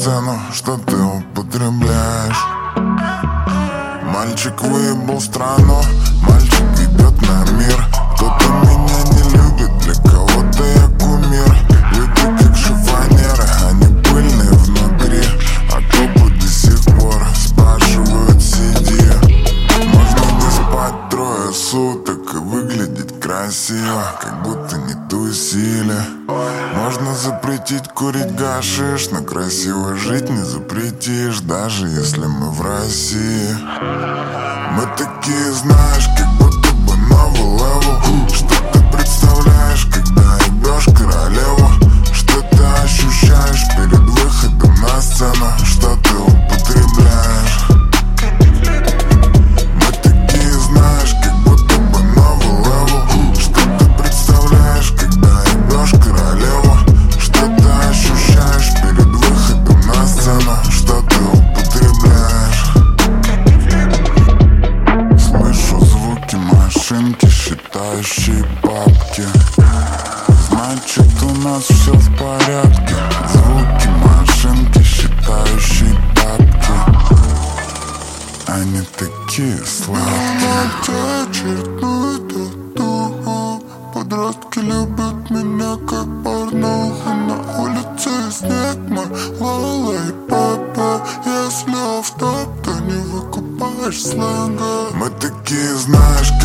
сцену, что ты употребляешь. Мальчик выебал страну, мальчик идет на мир. Кто-то меня не любит, для кого-то я кумир. Люди как шифонеры, они пыльные внутри, а копы до сих пор спрашивают сиди. Можно не спать 3 суток и выглядеть красиво, как будто не тусили. Можно запретить курить гашиш, но красиво жить не запретишь, даже если мы в России. Мы такие, знаешь, как будто бы новый левел. Что ты представляешь, когда ебешь королеву? Что ты ощущаешь перед выходом на сцену? Что ты употребляешь? Мы такие, знаешь, как будто бы новый левел. Что ты представляешь, когда ебешь королеву? Что ты ощущаешь перед выходом на сцену? Что ты употребляешь? Слышу звуки машинки, считающие бабки. Значит, у нас все в порядке. Звуки машинки, считающие бабки. Они такие сладкие. Очередную тату. Подростки любят меня как порнуху. На улице снег мой, лала и папа. Если офф-топ, то не выкупаешь сленга. Мы такие, знаешь,